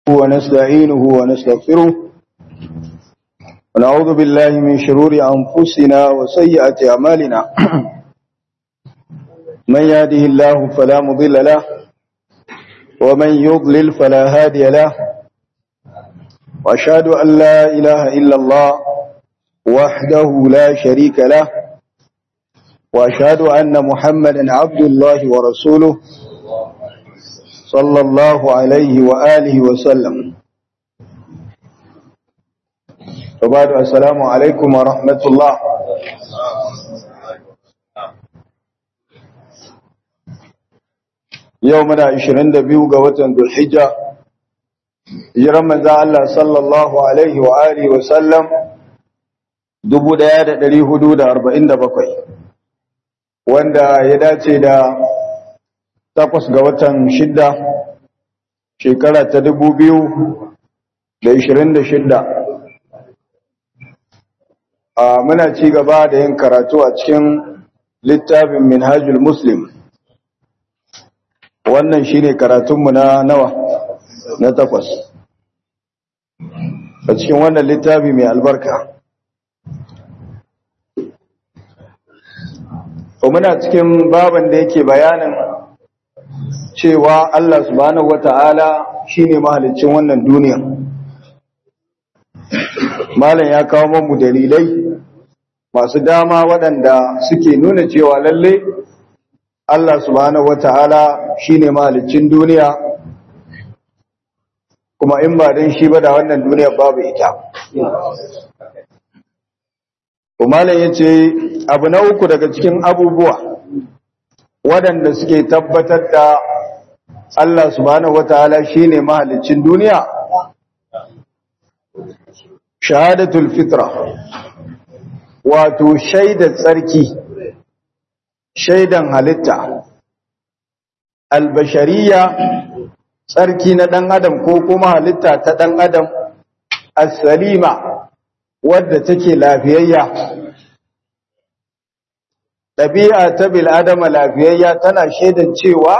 ونستعينه ونستغفره ونعوذ بالله من شرور أنفسنا وسيئات أعمالنا من يهده الله فلا مضل له ومن يضلل فلا هادي له وأشهد أن لا إله إلا الله وحده لا شريك له وأشهد أن محمدا عبد الله ورسوله صلى الله عليه وآله وسلم. وبعد السلام عليكم ورحمة الله. يومنا 22 ga watan Dhul-Hijja hijiran manzon Allah sallallahu alaihi wa alihi wa sallam 1447 wanda ya dace da 8 ga watan 6 shekara ta 2026. Muna ci gaba da yin karatu a cikin littafin Minhajul Muslim. Wannan shine karatunmu na nawa? Na 8 a cikin wannan littafi mai albarka. Muna cikin baban da yake bayanin cewa Allah subhanahu wata'ala shine mahaliccin wannan duniya. Malam ya kawo mu dalilai masu dama waɗanda suke nuna cewa lalle Allah subhanahu wata'ala shine mahaliccin duniya, kuma in ba dan shi ba da wannan duniya babu ita. Malam yace abu na uku daga cikin abubuwa waɗanda suke tabbatar da Allah subhanahu wata'ala shine mahaliccin duniya, shahadatul fitra, wato shaidar tsarki, shaidan halitta, albashariya, tsarki na ɗan adam ko kuma halitta ta ɗan adam, as-salima, wadda take lafiyayya. Ɗabi'a ta bil'adama lafiyayya tana shaidan cewa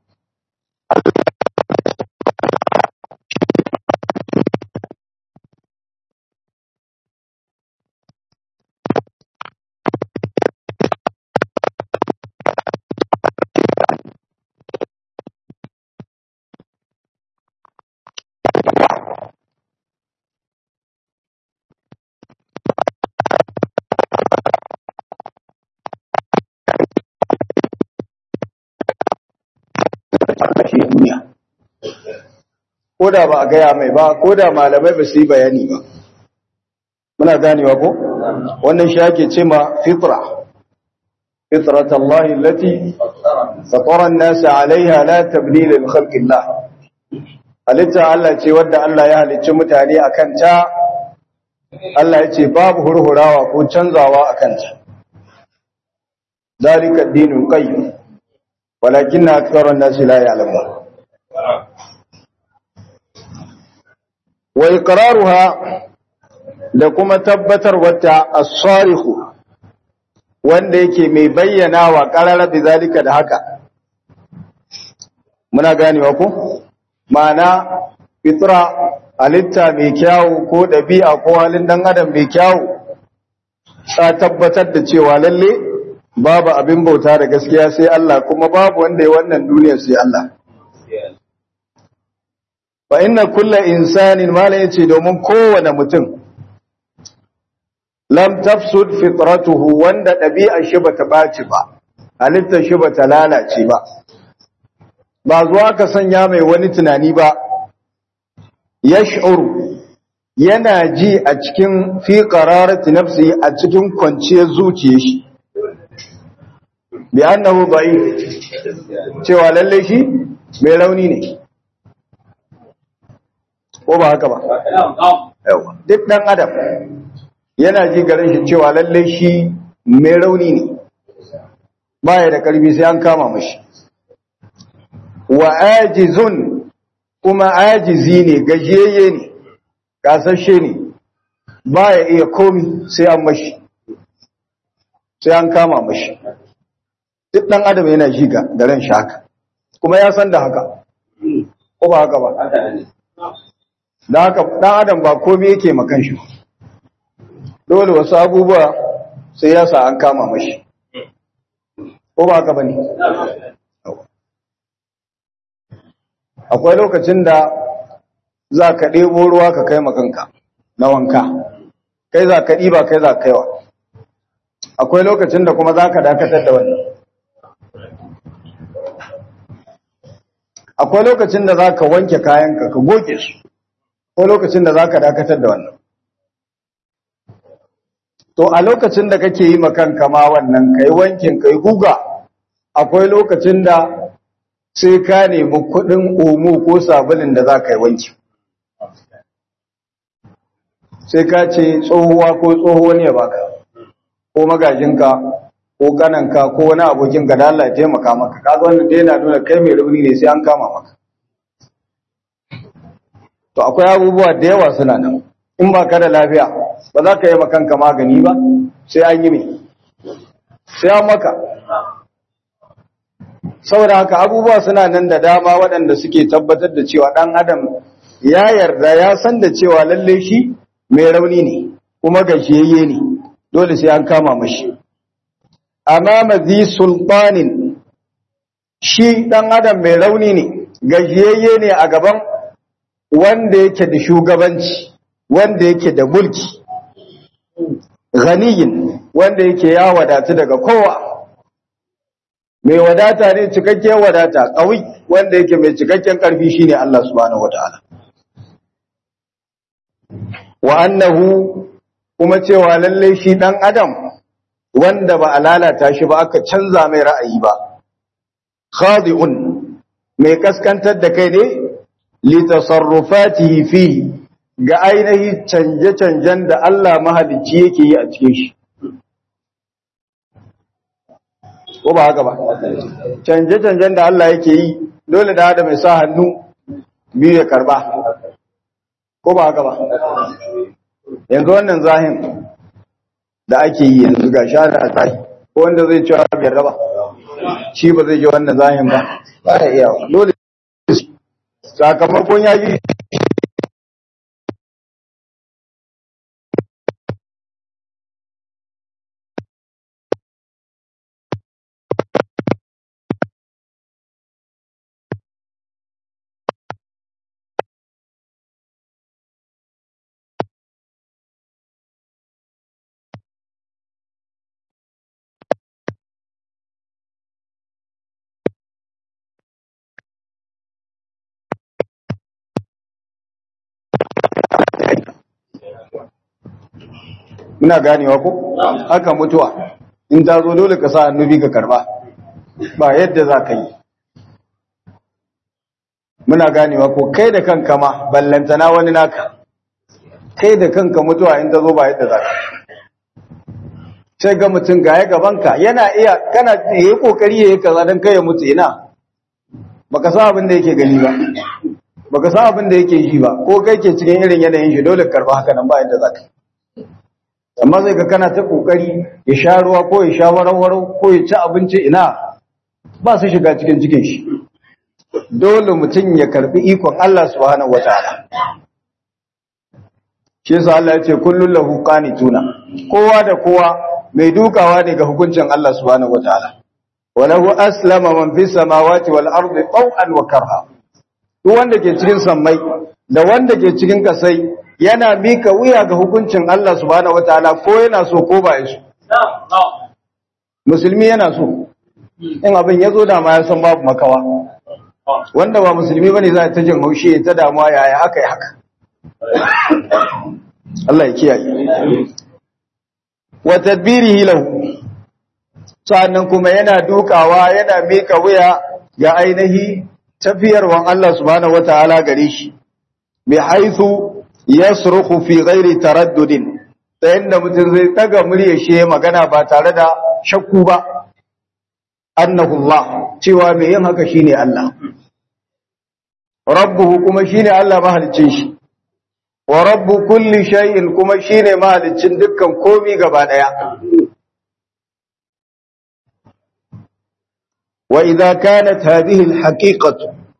ko da ba a gaya mai ba, ko da malamai ba su yi bayani ba. Muna ganewa ko? Wannan shi ake ce ma fitra. Fitratallahi allati fatara an-nasa 'alayha la tabdila li khalqillah. Halitta Allah ce wadda Allah ya halicci mutane akan ta. Allah ya ce babu hurhurawa ko canzawa akan ta. Zalika ad-dinul qayyim. Walakinna akthara an-nasi la ya'lamun. wa iqraruha da kuma tabbatar wata as-sarihu wanda yake mai bayyana wa qarara bi zalika da haka. Muna ganewa ko ma'ana fitra halitta mai kyau ko dabi'a ko halin dan adam mai kyau ta tabbatar da cewa lalle babu abin bauta da gaskiya sai Allah, kuma babu wanda ya wannan duniyar sai Allah. Fa inna kulla insanin mala yace domin kowane mutum lam tafsud fitratuhu, wanda dabi'a shi bata baci ba, halitta shi bata lalace ba, ba zuwa ka sanya mai wani tunani ba, yash'uru yana ji a cikin fi qararati nafsi, a cikin kwanciyar zuciyar shi bi annahu da'if, cewa lalle shi mai rauni ne. Ko ba haka ba? Yawa. Duk ɗan adam yana ji garin shi cewa lallai shi mai rauni ne, baya da ƙarfi sai an kama mashi. Wa ajizun, kuma ajizi ne, gajiyayye ne, kasashe ne, baya iya komi sai an mashi, sai an kama mashi. Duk ɗan adam yana ji garin shi haka, kuma ya san da haka. Ko ba haka ba? da haka dan adam ba komai yake makan shi dole wasu abubuwa sai ya sa an kama mashi ko ba haka bane akwai lokacin da za ka ɗebo ruwa ka kai makanka na wanka kai za ka ɗiba kai za ka kaiwa akwai lokacin da kuma za ka dakatar da wannan akwai lokacin da za ka wanke kayanka ka goge su akwai lokacin da za ka dakatar da wannan to a lokacin da kake yi makanka ma wannan kai wankin kai guga akwai lokacin da sai ka nemi kuɗin omo ko sabulin da za ka yi wanki sai ka ce tsohuwa ko tsoho ne baka ko magajinka ko kananka ko wani abokinka da Allah ya taimaka maka kaga wannan dai yana nuna kai mai rauni ne sai an kama maka to akwai abubuwa da yawa suna nan in ba ka da lafiya ba za ka yi makanka magani ba sai an yi mai sai an maka saboda haka abubuwa suna nan da dama waɗanda suke tabbatar da cewa ɗan adam ya yarda ya san da cewa lalle shi mai rauni ne kuma gajiyayye ne dole sai an kama mashi amama zi sultanin shi ɗan adam mai rauni ne gajiyayye ne a gaban wanda yake da shugabanci wanda yake da mulki ganiyin wanda yake ya wadatu daga kowa mai wadata ne cikakken wadata ƙawi wanda yake mai cikakken ƙarfi shine Allah subhanahu wataala wa annahu kuma cewa lalle shi dan adam wanda ba a lalata shi ba aka canza mai ra'ayi ba khadi'un mai kaskantar da kai ne li tasarrufatihi fi ga ainihi canje-canjen da Allah mahalicci yake yi a cikin shi ko ba haka ba canje-canjen da Allah yake yi dole da mai sa hannu biyu ya karba ko ba haka ba yanzu wannan zahin da ake yi yanzu ga shara a tsayi ko wanda zai cewa biyar raba shi ba zai ji wannan zahin ba ba da iya dole sakamakon ya yi muna ganewa ko haka mutuwa in ta zo dole ka sa annubi ka karba ba yadda za ka yi muna ganewa ko kai da kanka ma ballantana wani naka kai da kanka mutuwa in ta zo ba yadda za ka sai ga mutum ga ya gabanka yana iya kana yi kokari ya yi kaza don kai ya mutu ina baka sa abin da yake gani ba baka sa abin da yake ji ba ko kai ke cikin irin yanayin shi dole karba haka nan ba yadda za ka yi amma zai ga kana ta kokari ya sha ruwa ko ya sha warau ko ya ci abinci ina ba su shiga cikin cikin shi dole mutum ya karbi ikon Allah subhanahu wataala shi yasa Allah ya ce kullun lahu qanituna kowa da kowa mai dukawa ne ga hukuncin Allah subhanahu wataala walahu aslama man fis samawati wal ardi taw'an wa karha duk wanda ke cikin sammai da wanda ke cikin kasai yana mika wuya ga hukuncin Allah subhanahu wataala ko yana so ko ba ya so musulmi yana so in abin ya zo da ma ya san babu makawa wanda ba musulmi bane za ta jin haushi ta damuwa yaya aka yi haka Allah ya kiyaye wa tadbirihi lahu sannan kuma yana dukawa yana mika wuya ga ainihi tafiyarwan Allah subhanahu wataala gare shi bi haythu yasrukhu fi ghairi taraddudin ta inda mutum zai daga murya shi magana ba tare da shakku ba annahu Allah cewa mai yin haka shine Allah rabbuhu kuma shine Allah mahaliccin shi wa rabbu kulli shay'in kuma shine mahaliccin dukkan komai gaba daya wa idza kanat hadhihi alhaqiqatu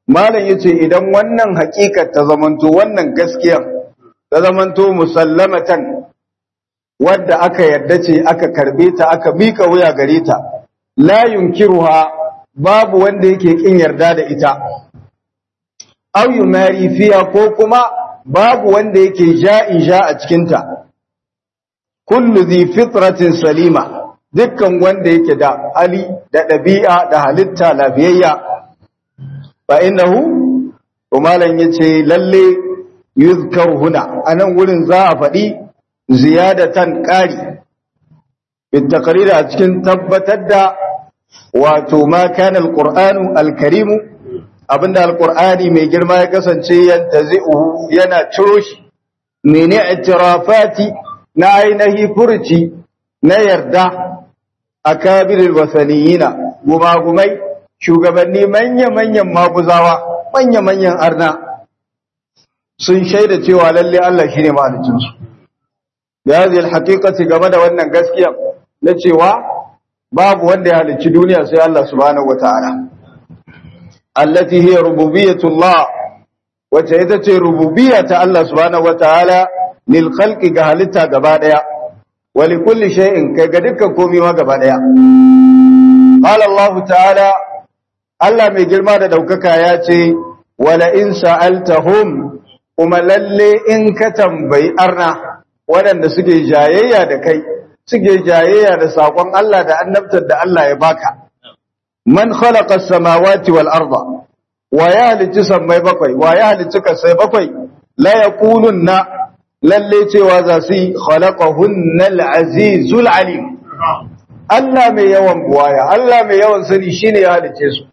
malam yace idan wannan haƙiƙar ta zamanto wannan gaskiya ta zamanto musallamatan wadda aka yarda ce aka karbe ta aka mika wuya gare ta la yunkiruha babu wanda yake kin yarda da ita aw yumari fiya ko kuma babu wanda yake ja'ija a cikin ta kullu dhi fitratin salima dukkan wanda yake da hali da dabi'a da halitta lafiyayya fa innahu umalan yace lalle yuzkar huna anan wurin za a faɗi ziyadatan ƙari bin taqrir a cikin tabbatar da wato ma kana alqur'anu alkarimu abinda alqur'ani mai girma ya kasance yantazi'uhu yana ciro shi min i'tirafati na ainihi furci na yarda akabirul wasaniyina gumagumai shugabanni manya-manyan maguzawa manya-manyan arna sun shaida cewa lalle Allah shine mahaliccinsu da hadhihi alhaqiqati game da wannan gaskiya na cewa babu wanda ya halicci duniya sai Allah subhanahu wataala allati hiya rububiyyatullah wace ita ce rububiyya ta Allah subhanahu wataala lil khalqi ga halitta gaba daya wa li kulli shay'in kai ga dukkan komai ma gaba daya qala Allah ta'ala Allah mai girma da daukaka ya ce wala in sa'altahum kuma lalle in ka tambayi arna waɗanda suke jayayya da kai suke jayayya da sakon Allah da annabtar da Allah ya baka man khalaqa as-samawati wal arda wa ya halicci sammai bakwai wa ya halicci kasai bakwai la yaqulunna lalle cewa za su yi khalaqahunna al-azizul alim Allah mai yawan buwaya Allah mai yawan sani shine ya halicce su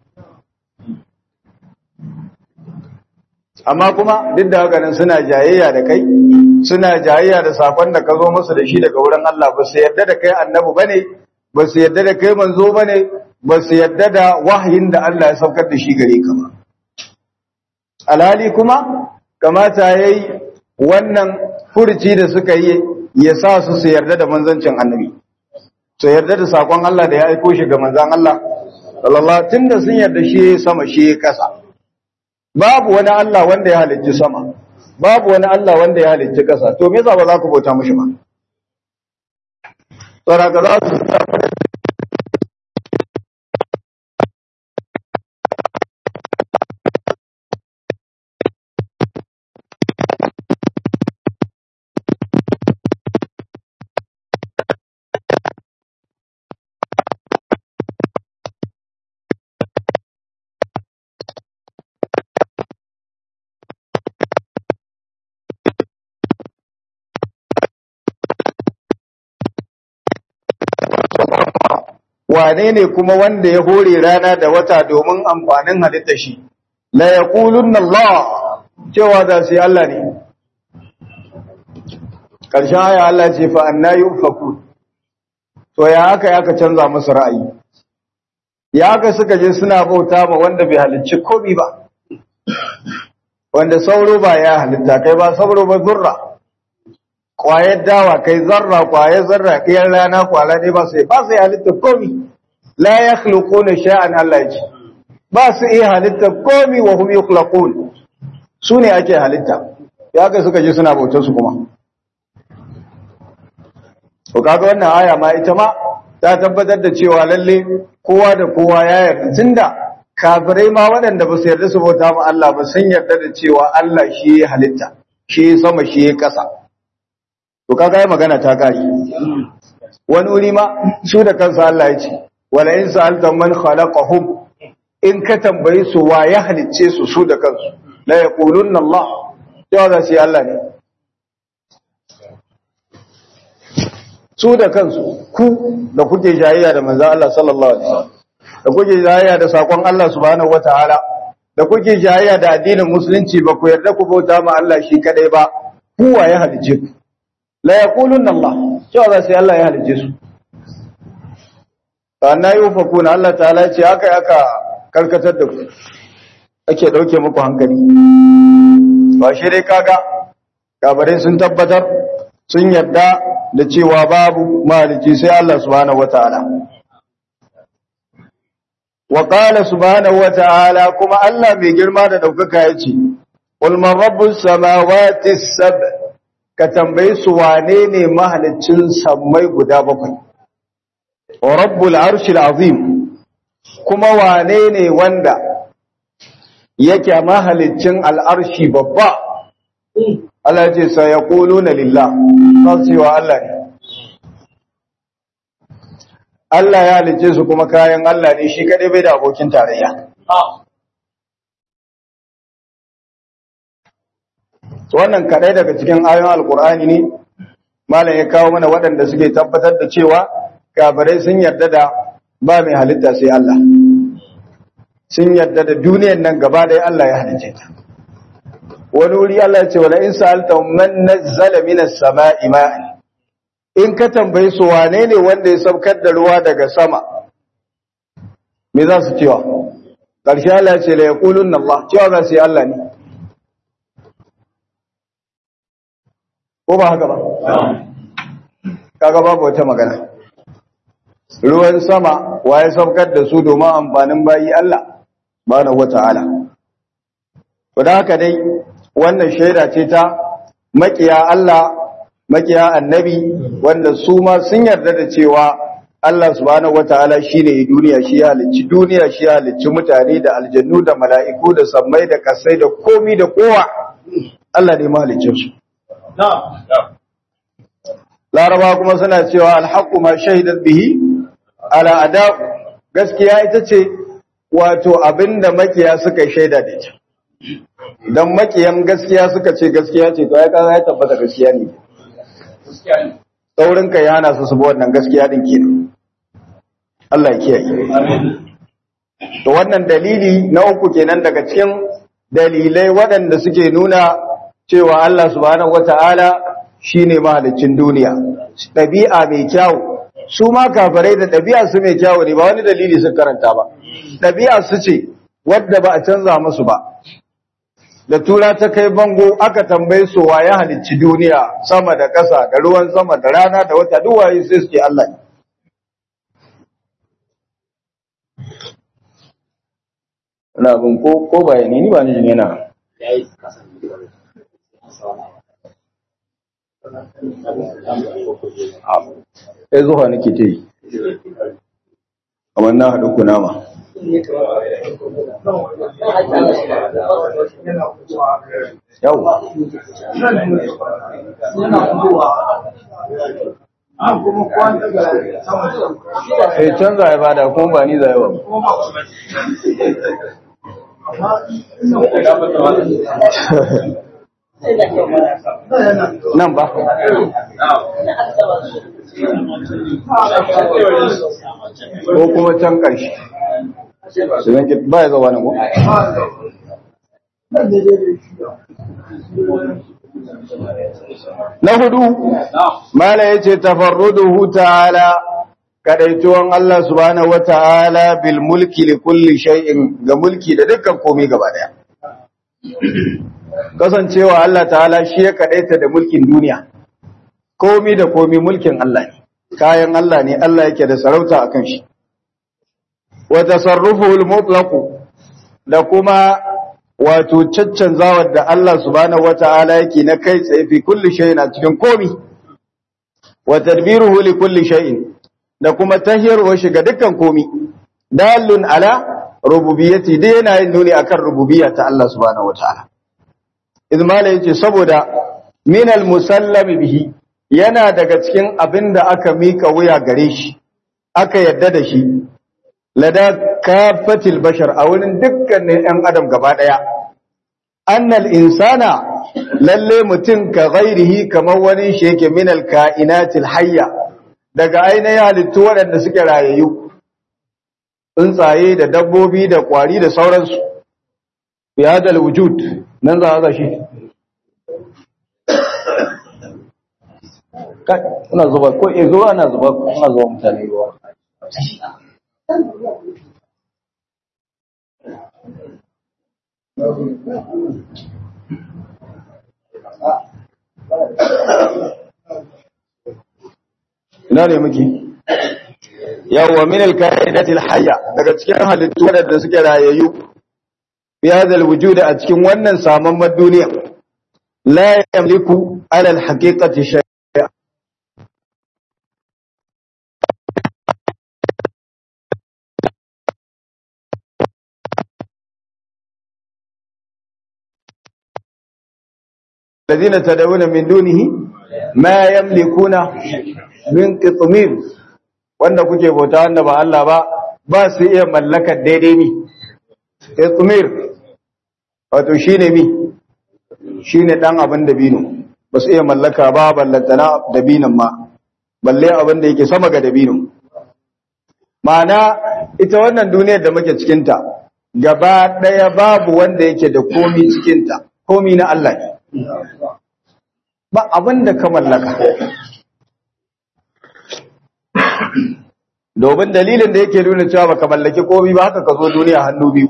amma kuma duk da haka nan suna jayayya da kai suna jayayya da sakon da ka zo musu da shi daga wurin Allah ba su yarda da kai annabi bane ba su yarda da kai manzo bane ba su yarda da wahayin da Allah ya saukar da shi gare ka ba alhali kuma kamata yayi wannan furci da suka yi ya sa su yarda da manzancin annabi su yarda da sakon Allah da ya aiko shi ga manzon Allah sallallahu tunda sun yarda shi sama shi kasa babu wani Allah wanda ya halicci sama babu wani Allah wanda ya halicci kasa to me yasa ba za ku bauta mishi ba tsara ga za su wane ne kuma wanda ya hore rana da wata domin amfanin halitta shi la yaqulunna Allah cewa za su yi Allah ne karshen aya Allah ce fa anna yufaku to ya aka canza musu ra'ayi ya aka suka je suna bauta ma wanda bai halicci komai ba wanda sauro ba ya halitta kai ba sauro ba zurra kwayar dawa kai zarra kwayar zarra kiyar rana kwala ne ba sai halitta komi la yakhluquna sha'an Allah yace ba su iya halitta komi wa hum yukhlaqun sune ake halitta ya ga suka je suna bautar su kuma to kaga wannan aya ma ita ma ta tabbatar da cewa lalle kowa da kowa ya yarda tunda kafirai ma waɗanda ba su yarda su bauta ma Allah ba sun yarda da cewa Allah shi ya halitta shi sama shi ya kasa to kaga ai magana ta kare wani wuri ma su da kansa Allah ya ce wala in sa'alta man khalaqahum in ka tambaye su wa ya halicce su su da kansu la yaqulunna Allah to za su Allah ne su da kansu ku da kuke jayayya da manzon Allah sallallahu alaihi wasallam da kuke jayayya da sakon Allah subhanahu wataala da kuke jayayya da addinin musulunci ba ku yarda ku bauta ma Allah shi kadai ba ku wa ya halicce ku la yaqulunna Allah cewa za su yi Allah ya halice su anna yufakuna Allah ta'ala ce aka karkatar da ku ake dauke muku hankali ba shi dai kaga kabarai sun tabbatar sun yarda da cewa babu maliki sai Allah subhanahu wataala wa qala subhanahu wa ta'ala kuma Allah mai girma da daukaka yace qul man rabbus samawati sab ka tambayi su wane ne mahaliccin sammai guda bakwai wa rabbul arshil azim kuma wane ne wanda yake mahaliccin al'arshi babba Allah ce sai ya quluna lillah sai wa Allah ne Allah ya halicce su kuma kayan Allah ne shi kadai bai da abokin tarayya wannan kadai daga cikin ayoyin alkur'ani ne malam ya kawo mana waɗanda suke tabbatar da cewa kafirai sun yarda da ba mai halitta sai Allah sun yarda da duniyar nan gaba ɗaya Allah ya halicce ta wani wuri Allah ya ce wala in sa'alta man nazzala minas sama'i ma'an in ka tambayi su wane ne wanda ya saukar da ruwa daga sama me za su cewa ƙarshe Allah ya ce la yaqulunna Allah cewa za su yi Allah ne ko ba haka ba kaga babu wata magana ruwan sama waye saukar da su domin amfanin bayi Allah subhanahu wata'ala to da haka dai wannan shaida ce ta makiya Allah makiya annabi wanda su ma sun yarda da cewa Allah subhanahu wata'ala shine duniya shi ya halicci duniya shi ya halicci mutane da aljannu da mala'iku da sammai da kasai da komi da kowa Allah ne mahaliccin su Laraba kuma suna cewa alhaqqu ma shahidat bihi ala ada gaskiya ita ce wato abinda makiya suka shaida da ita idan makiyan gaskiya suka ce gaskiya ce to ya kaza ya tabbata gaskiya ne saurin kai hana su su bi wannan gaskiya din kenan Allah ya kiyaye to wannan dalili na uku kenan daga cikin dalilai waɗanda suke nuna cewa Allah subhanahu wata'ala shine mahaliccin duniya ɗabi'a mai kyau su ma kafirai da ɗabi'a su mai kyau ne ba wani dalili sun karanta ba ɗabi'a su ce wadda ba a canza musu ba da tura ta kai bango aka tambaye su waye halicci duniya sama da ƙasa da ruwan sama da rana da wata duk waye sai su ce Allah ne ina bin ko bayani ni ba ni jin yana sai zuwa nake ta yi kamar na haɗu kunama yau canza ya bada kuma ba ni zai ba nan ba ko kuma can ƙarshe su zanki ba ya zauwa nan ko? na hudu mala ya ce tafarruduhu ta'ala kadaituwan Allah subhanahu wa ta'ala bil mulki li kulli shay'in ga mulki da dukkan komai gaba daya kasancewa Allah ta'ala shi ya kadaita da mulkin duniya komai da komai mulkin Allah ne kayan Allah ne Allah yake da sarauta akan shi wa tasarrufuhul mutlaq da kuma wato caccanzawar da Allah subhanahu wata'ala yake na kai tsaye fi kulli shay'in a cikin komai wa tadbiruhu li kulli shay'in da kuma tahiyarwa shi ga dukkan komai dalun ala rububiyyati dai yana yin nuni akan rububiyya ta Allah subhanahu wata'ala izmala yace saboda min al musallami bihi yana daga cikin abinda aka mika wuya gare shi aka yadda da shi lada kafatil bashar a wurin dukkanin ɗan adam gaba ɗaya annal insana lalle mutum ka ghairihi kamar wani shi yake min al kainatil hayya daga ainihin halittu waɗanda suke rayayyu tsuntsaye da dabbobi da kwari da sauransu fi hadal wujud nan za a shi ina zuba ko zo ana zuba ina zuba mutane ruwa ina ne muke yawa min al-kainati al-hayya daga cikin halittu da suke rayayyu fi hadha al-wujud a cikin wannan samamman duniya la yamliku ala al-haqiqati shay'a الذين تدعون من دونه ما يملكون من قطمير wanda kuke bauta wanda ba Allah ba su iya mallakar daidai ne qitmir wato shine shine dan abin dabino ba su iya mallaka ba ballantana dabinon ma balle abin da yake sama ga dabino ma'ana ita wannan duniyar da muke cikin ta gaba daya babu wanda yake da komi cikin ta komi na Allah ne ba abin da ka mallaka domin dalilin da yake nuna cewa baka mallaki komai ba haka ka zo duniya hannu biyu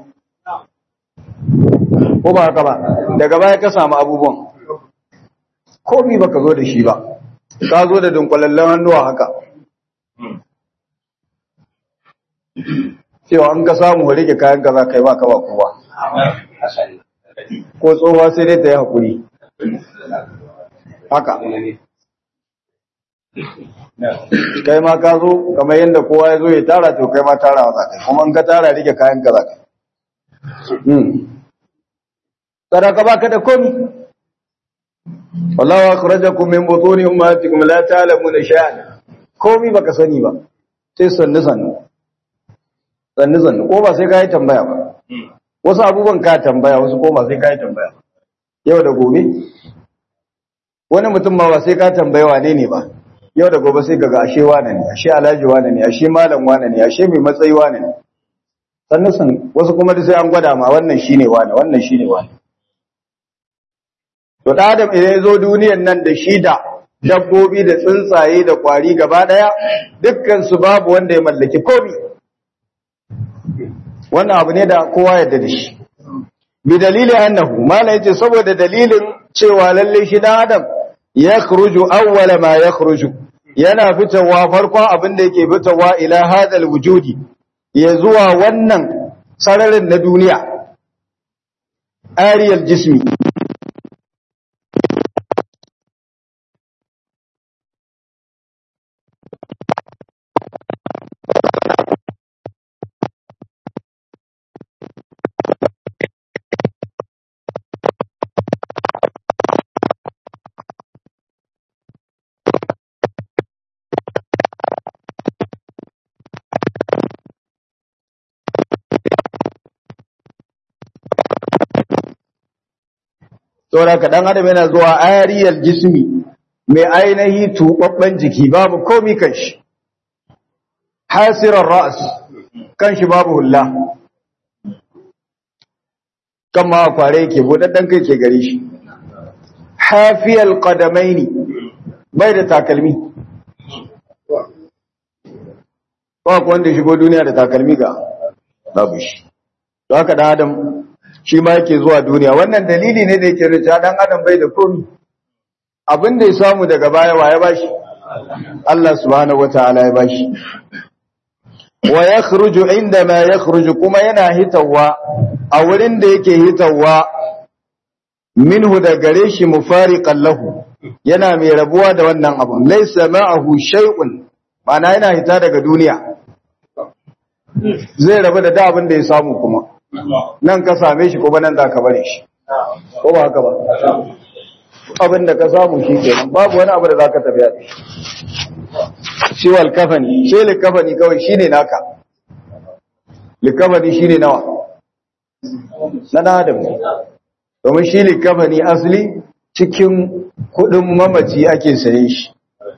ko ba haka ba daga baya ka samu abubuwan komai baka zo da shi ba ka zo da dunkulallen hannuwa haka cewa an ka samu rike kayan ka za ka yi ba ka ba kowa ko tsohuwa sai dai ta yi haƙuri haka kai ma ka zo kamar yadda kowa ya zo ya tara to kai ma tara za ka kuma in ka tara rike kayan ka za ka sadaka baka da komi wallahu akhrajakum min butuni ummatikum la ta'lamuna shay'an komi baka sani ba sai sannu ko ba sai ka yi tambaya ba wasu abubuwan ka tambaya wasu ko ba sai ka yi tambaya yau da gobe wani mutum ma ba sai ka tambaya wane ne ba yau da gobe sai kaga ashe wane ne ashe alhaji wane ne ashe malam wane ne ashe mai matsayi wane ne sannan wasu kuma da sai an gwada ma wannan shine wane wannan shine wane to da adam idan ya zo duniyar nan da shi da dabbobi da tsuntsaye da kwari gaba daya dukkan su babu wanda ya mallaki komai wannan abu ne da kowa yarda da shi bi dalili annahu mala yace saboda dalilin cewa lalle shi dan adam yakhruju awwala ma yakhruju yana fitowa farkon abin da yake fitowa ila hadal wujudi ya zuwa wannan sararin na duniya ariyal jismi saboda ka dan adam yana zuwa ariyal jismi mai ainihi tubabban jiki babu komai kanshi hasirar ra's kanshi babu hulla kama kware yake budaddan kai ke gare shi hafiyal qadamaini bai da takalmi ba ko wanda shigo duniya da takalmi ga babu shi don haka dan adam shi ma yake zuwa duniya wannan dalili ne da yake rija dan adam bai da komai abin da ya samu daga baya wa ya bashi Allah subhanahu wataala ya bashi wa yakhruju indama yakhruju kuma yana hitawa a wurin da yake hitawa minhu da gare shi mufariqan lahu yana mai rabuwa da wannan abun laysa ma'ahu shay'un mana yana hita daga duniya zai rabu da abin da ya samu kuma nan ka same shi kuma nan za ka bare shi ko ba haka ba abin da ka samu shi kenan babu wani abu da za ka tafiya da shi wal kafani shi likafani kawai shi ne naka likafani shi ne nawa na adam domin shi likafani asali cikin kudin mamaci ake saye shi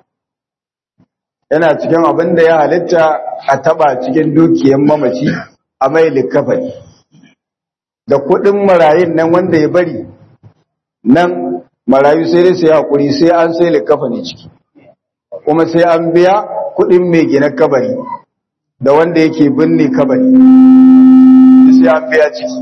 yana cikin abin da ya halitta a taba cikin dukiyar mamaci a mai likafani da kuɗin marayun nan wanda ya bari nan marayu sai dai sai hakuri sai an sai likafani ciki kuma sai an biya kuɗin mai gina kabari da wanda yake binne kabari sai an biya ciki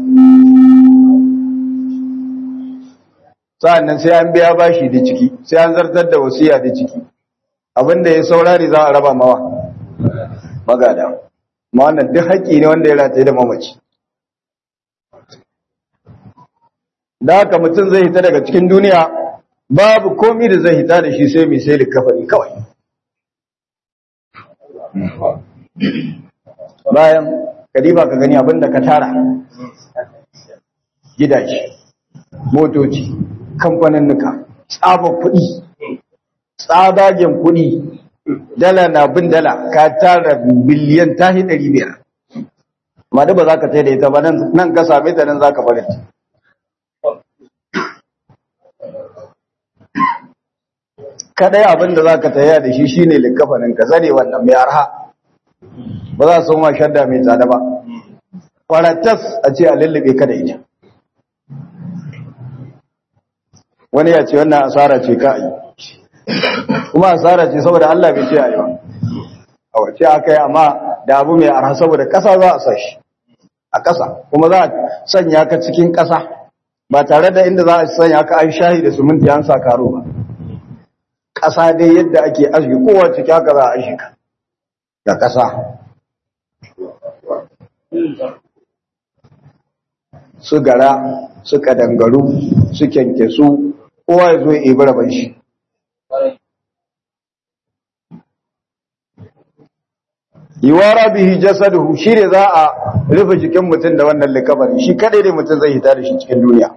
sa'annan sai an biya bashi da ciki sai an zartar da wasiya da ciki abinda ya saurari za a raba mawa magada. Ma wannan duk haƙƙi ne wanda ya rataye da mamaci. Da haka mutum zai hita daga cikin duniya babu komi da zai hita da shi sai mai sai likafani kawai. Bayan kadiba ka gani abinda ka tara, gidaje, motoci, kamfaninnuka, tsabar kuɗi, tsabagen kuɗi, dala na bin dala, ka tara biliyan tahi 500. Ma da ba za ka da ita ba nan ka same ta nan za ka bari. Kadai abin da za ka taya da shi shine likafanin ka zane wannan mai arha, ba za su ma shadda mai tsada ba, kwaratas a ce a lullube ka da ita. Wani ya ce wannan asara ce ka yi, kuma asara ce saboda Allah bai ce a yi ba, a wace aka yi amma da abu mai arha saboda ƙasa za a sa shi a ƙasa, kuma za a sanya ka cikin ƙasa ba tare da inda za a sanya ka an shahi da suminti an sa karo ba. Ƙasa dai yadda ake arziki kowa ciki haka za a arziki ka da ƙasa. Su gara, su kadangaru, su kyankyasu, kowa ya zo ya ibi rabon shi. Yiwara bihi jasaduhu shi ne za a rufe jikin mutum da wannan likabari, shi kadai ne mutum zai hita da shi cikin duniya.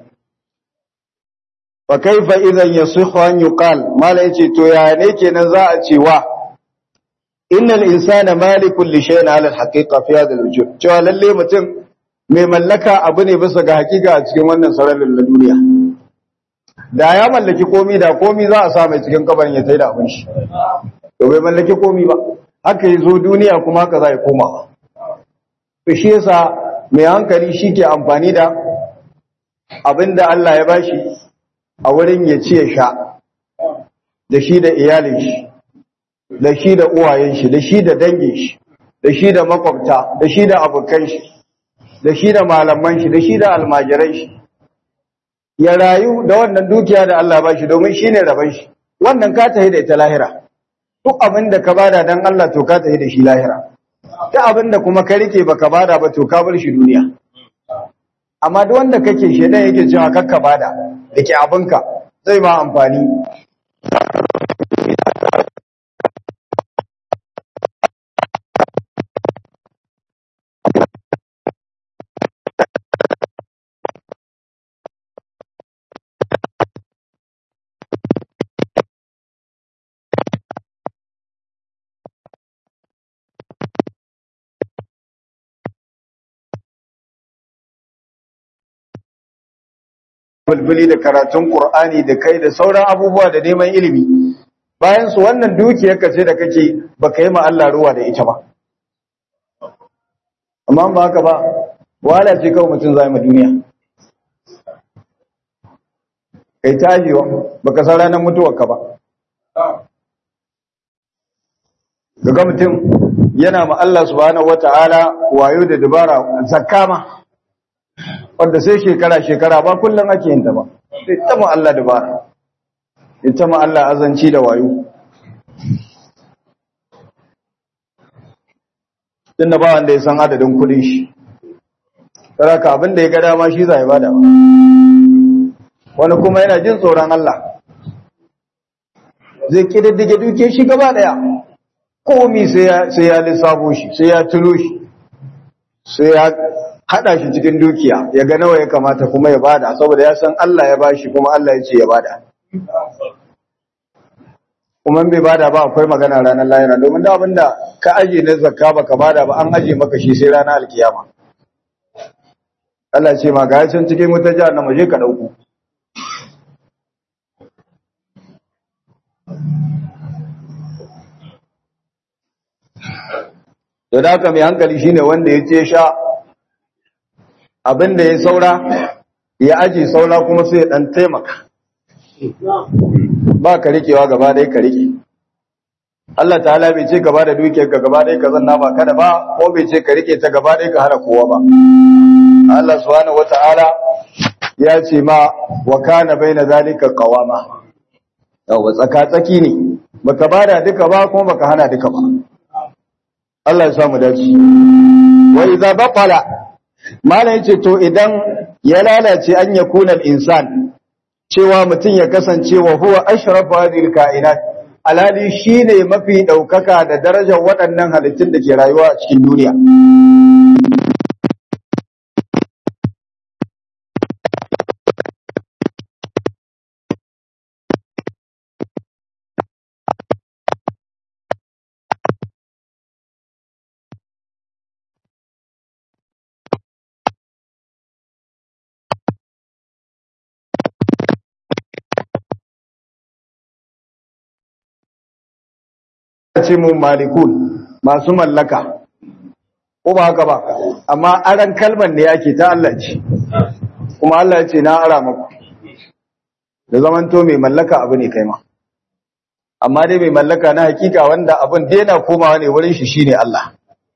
Fa kaifa idan yasihu an yuqal, mala yace to ya ne kenan za a cewa innal insana malikul li shay'in ala al-haqiqa fi hadha al-wujud, cewa lalle mutum mai mallaka abu ne bisa ga hakika a cikin wannan sararin na duniya. Da ya mallaki komi da komi za a sa mai cikin kabarin ya taida abin shi, to bai mallaki komi ba, haka yi zo duniya kuma haka za ya koma. To shi yasa mai hankali shi ke amfani da abin da Allah ya bashi a wurin ya ci ya sha, da shi da iyalin shi, da shi da uwayen shi, da shi da dangin shi, da shi da makwabta, da shi da abokan shi, da shi da malaman shi, da shi da almajiran shi, ya rayu da wannan dukiya da Allah ba shi domin shi ne rabon shi. Wannan ka tahi da ita lahira, duk abin da ka bada don Allah to ka tahi da shi lahira, duk abin da kuma ka rike baka bada ba to ka bar shi duniya. Amma duk wanda kake shedan yake cewa kakka bada da ke abinka zai ma amfani. Bulbuli da karatun Qur'ani da kai da sauran abubuwa da neman ilimi, bayan su wannan dukiyar ka ce da kake baka yi ma Allah ruwa da ita ba. Amma ba haka ba, wahala ce kawai mutum zai ma duniya. Kai tajiwa baka san ranar mutuwar ka ba. Daga mutum yana ma Allah subhanahu wata'ala wayo da dabara zakama, wanda sai shekara ba kullum ake yin ta ba, sai ta ma Allah dabara, ita ma Allah azanci da wayo. Tunda ba wanda ya san adadin kudin shi, saraka abin da ya ga dama shi zai bada, wani kuma yana jin tsoron Allah zai kididdige duke shi gaba daya, komi sai ya lissafo shi, sai ya tuno shi, sai ya hada shi cikin dukiya, ya ga nawa ya kamata kuma ya bada, saboda ya san Allah ya bashi kuma Allah ya ce ya bada. Kuma bai bada ba akwai magana ranar lahira, domin da abinda ka aje na zakka baka bada ba an aje maka shi sai ranar alkiyama. Allah ce ma ga can cikin wuta jahannama je ka dauko. Da haka mai hankali shine wanda ya ce sha abinda ya saura ya aje saura kuma sai ya dan taimaka, ba ka rikewa gaba dai ka rike. Allah ta'ala bai ce gaba da dukiyar ka gaba dai ka zanna ba kada ba, ko bai ce ka rike ta gaba dai ka hana kowa ba. Allah subhanahu wata'ala ya ce ma wa kana baina zalika qawama, yawa tsaka tsaki ne, baka bada duka ba kuma baka hana duka ba. Allah ya samu dace wa idza batala mala yace to idan ya lalace an yakuna al-insan cewa mutum ya kasance wa huwa ashrafu hadhihi al-kainat alali shine mafi daukaka da darajar waɗannan halittun da ke rayuwa a cikin duniya ce mu malikun masu mallaka ko ba haka ba amma aran kalmar ne yake ta Allah ce kuma Allah ya ce na ara maku da zaman to mai mallaka abu ne kai ma amma dai mai mallaka na hakika wanda abun daina komawa ne wurin shi shine Allah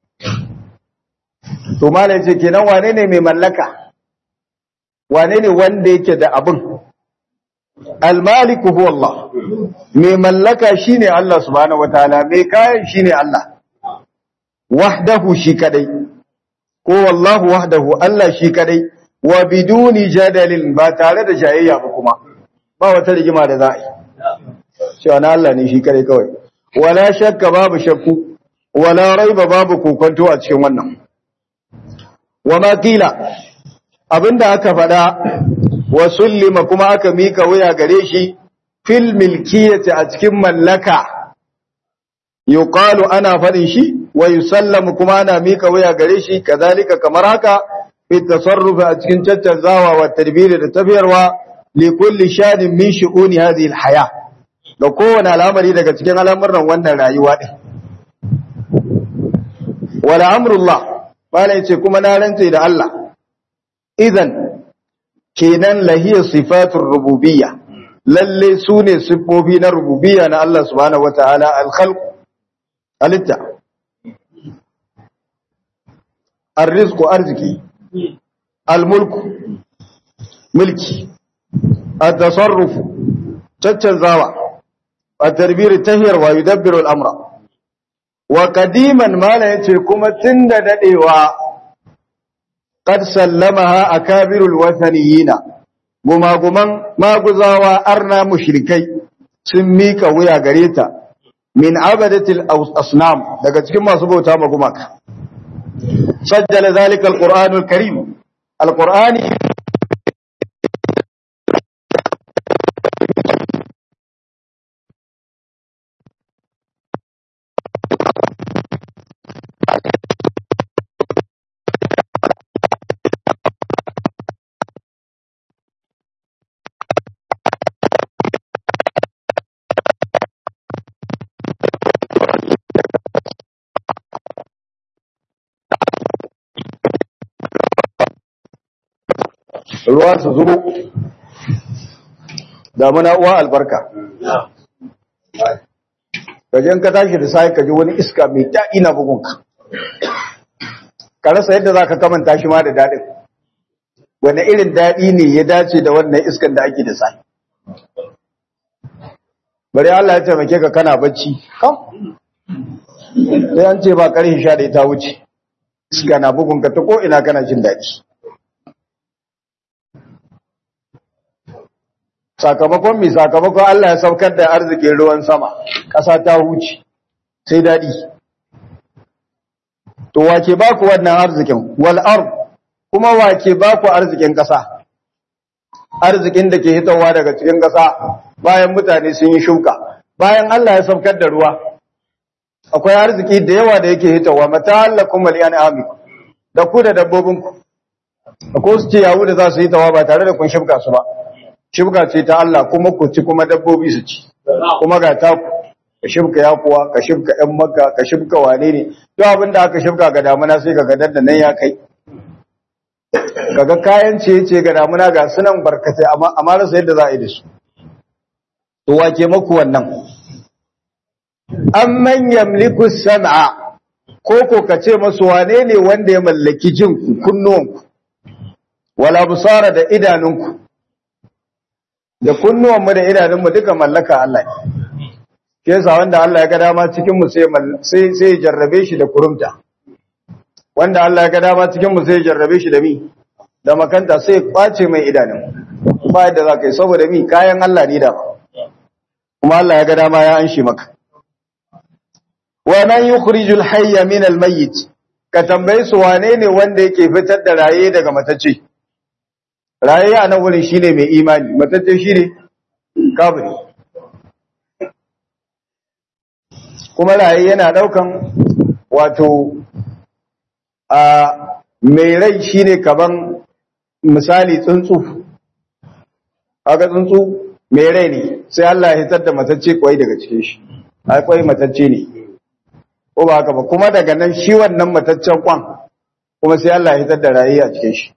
to malai ce kenan wane ne mai mallaka wane ne wanda yake da abun al-maliku huwa Allah mai mallaka shine Allah subhanahu wataala mai kayan shine Allah wahdahu shi kadai ko wallahu wahdahu Allah shi kadai wa biduni jadalin ba tare da jayayya ba kuma ba wata rigima da za a yi cewa na Allah ne shi kadai kawai wala shakka babu shakku wala raiba babu kokonto a cikin wannan wa ma qila abinda aka faɗa wa sullima kuma aka mika wuya gare shi fil milkiyati a cikin mallaka yuqalu ana fadin shi wa yusallamu kuma ana mika wuya gare shi kazalika kamar haka fi tasarruf a cikin caccanzawa wa tarbiyya da tafiyarwa li kulli shadin min shu'uni hadhihi al haya da kowane al'amari daga cikin al'amuran wannan rayuwa din wala amrullah bala yace kuma na rantse da Allah idan kenan lahiya sifatur rububiyya lalle sune sifofi na rububiyya na Allah subhanahu wataala al-khalq alitta ar-rizq arziki al-mulk mulki at-tasarruf caccanzawa at-tarbiyar tahyir wa yudabbiru al-amra wa qadiman mala yace kuma tunda dadewa قد سلمها أكابر الوثنيين gumaguman maguzawa arna mushrikai sun mika wuya gare ta min abadatil asnam daga cikin masu bauta ma gumaka sajjala zalika alquranul karim alqurani ruwa su zubo damuna uwa albarka gajen ka tashi da sai ka ji wani iska mai daɗi na bugunka ka rasa yadda za ka kamanta shi ma da daɗin wani irin daɗi ne ya dace da wannan iskan da ake da sai bari Allah ya taimake ka kana bacci kam sai an ce ba ƙarfi 11 ta wuce iska na bugunka ta ko ina kana jin daɗi sakamakon mai sakamakon Allah ya saukar da arzikin ruwan sama ƙasa ta huce sai daɗi to wake ba ku wannan arzikin wal ard kuma wake ba ku arzikin ƙasa arzikin da ke hitowa daga cikin ƙasa bayan mutane sun yi shuka bayan Allah ya saukar da ruwa akwai arziki da yawa da yake hitowa matallakum wal an'amikum da ku da dabbobinku akwai su ce yawu da za su hitowa ba tare da kun shuka su ba shibka ce ta Allah kuma ku ci kuma dabbobi su ci kuma ga ta ka shibka yakuwa ka shibka ɗan makka ka shibka wane ne duk abin da aka shibka ga damuna sai ka ga nan ya kai kaga kayan ce ga damuna ga sunan barkatai amma rasa yadda za a yi da su to wake maku wannan amman yamliku sam'a ko ka ce masu wane ne wanda ya mallaki jin ku kunnuwanku wala busara da idanunku da kunnuwanmu da idanunmu duka mallaka Allah ne ke yasa wanda Allah ya ga dama cikin mu sai ya jarrabe shi da kurumta, wanda Allah ya ga dama cikin mu sai ya jarrabe shi da da makanta, sai ya kwace mai idanun ba yadda za ka yi, saboda kayan Allah ne da kuma Allah ya ga dama ya anshi maka. wa man yukhrijul hayya min al mayyit, ka tambaye su wane ne wanda yake fitar da raye daga matacce. Raye a nan wurin shine mai imani, matacce shine kafiri. Kuma raye yana daukan wato mai rai shine kaman misali tsuntsu. Kaga tsuntsu mai rai ne, sai Allah ya hitar da matacce kwai daga cikin shi. Ai kwai matacce ne. Ko ba haka ba, kuma daga nan shi wannan mataccen kwan kuma sai Allah ya hitar da rayi a cikin shi.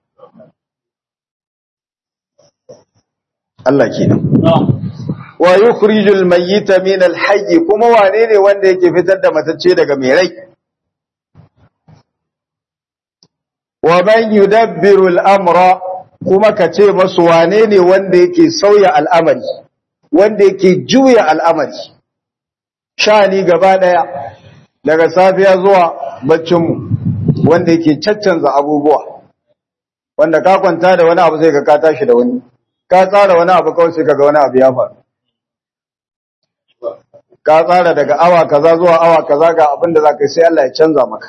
Allah kenan. Wa yukhrijul mayyita min al-hayy, kuma wane ne wanda yake fitar da matacce daga mai rai? Wa man yudabbiru al-amra, kuma kace masu wane ne wanda yake sauya al'amari, wanda yake juya al'amari, shani gaba daya daga safiya zuwa baccinmu, wanda yake caccanza abubuwa, wanda ka kwanta da wani abu sai ka tashi da wani, ka tsara wani abu kawai sai kaga wani abu ya faru, ka tsara daga awa kaza zuwa awa kaza ga abin da za ka yi, sai Allah ya canza maka.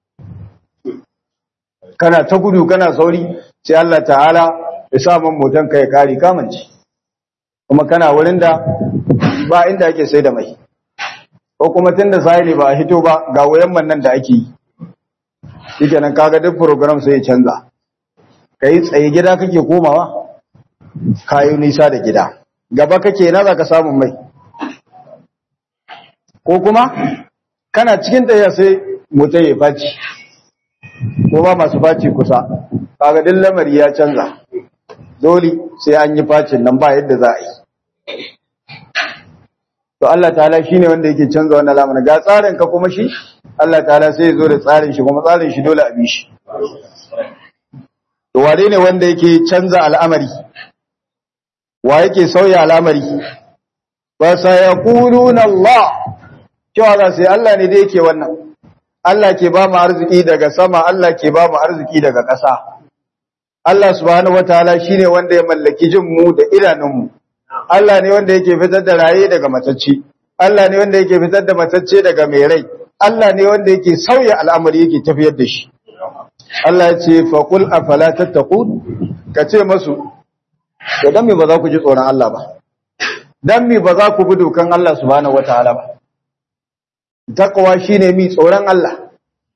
Kana ta gudu kana sauri, sai Allah ta'ala ya sa man motan ka ya kare kamanci, kuma kana wurin da ba inda ake sai da mai, ko kuma tun da sai ne ba a hito ba ga wayan man nan da ake yi, shi kenan kaga duk program sai ya canza, ka yi tsaye gida kake komawa, ka yi nisa da gida, gaba kake na za ka samun mai, ko kuma kana cikin tsaye sai mutum ya faci, ko ba masu faci kusa, kaga duk lamari ya canza, dole sai an yi facin nan ba yadda za a yi. To Allah ta'ala shine wanda yake canza wannan lamarin, ga tsarin ka kuma shi Allah ta'ala sai ya zo da tsarin shi, kuma tsarin shi dole a bi shi. To wane ne wanda yake canza al'amari, wa yake sauya al'amari? Fa sayaquluna Allah, cewa za sai Allah ne da yake wannan. Allah ke ba mu arziki daga sama, Allah ke ba mu arziki daga ƙasa. Allah subhanahu wataala shine wanda ya mallaki jin mu da idanun mu. Allah ne wanda yake fitar da raye daga matacce, Allah ne wanda yake fitar da matacce daga mai rai, Allah ne wanda yake sauya al'amari yake tafiyar da shi. Allah ya ce faqul afala tattaqun, ka ce masu to dan me ba za ku ji tsoron Allah ba, dan me ba za ku bi dokan Allah subhanahu wataala ba. Taqwa shine mi tsoron Allah.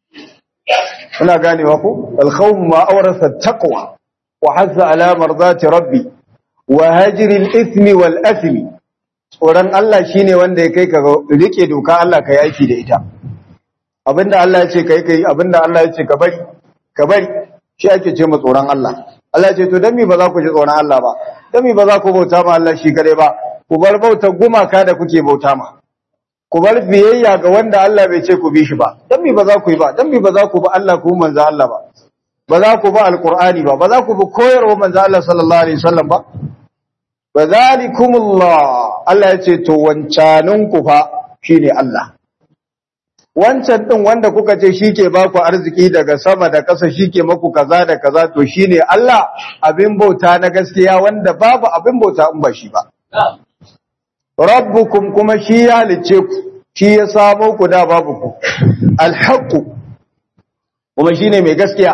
Kuna ganewa ko al-khawf ma awrasa taqwa wa hazza ala mardati rabbi wa hajril ithmi wal athmi. Tsoron Allah shine wanda ya kai ka rike doka Allah kai aiki da ita, abinda Allah ya ce kai abinda Allah ya ce ka bari shi ake ce mu tsoron Allah. Allah ya ce to dan me ba za ku ji tsoron Allah ba, dan me ba za ku bauta ma Allah shi kadai ba, ku bar bautar gumaka da kuke bauta ma, ku bar biyayya ga wanda Allah bai ce ku bi shi ba, dan me ba za ku yi ba, dan me ba za ku ba Allah ku manzo Allah ba za ku ba alqur'ani ba za ku bi koyarwa manzo Allah sallallahu alaihi wasallam ba. Fadhalikumullah, Allah ya ce to wancanin ku fa shine Allah. Wancan din wanda kuka ce shike ba ku arziki daga sama da ƙasa, shike maku kaza da kaza, to shine Allah, abin bauta na gaskiya wanda babu abin bauta in ba shi ba. Rabbukum, kuma shi ya halice ku, shi ya samo ku da babu ku. Alhaqu, kuma shine mai gaskiya.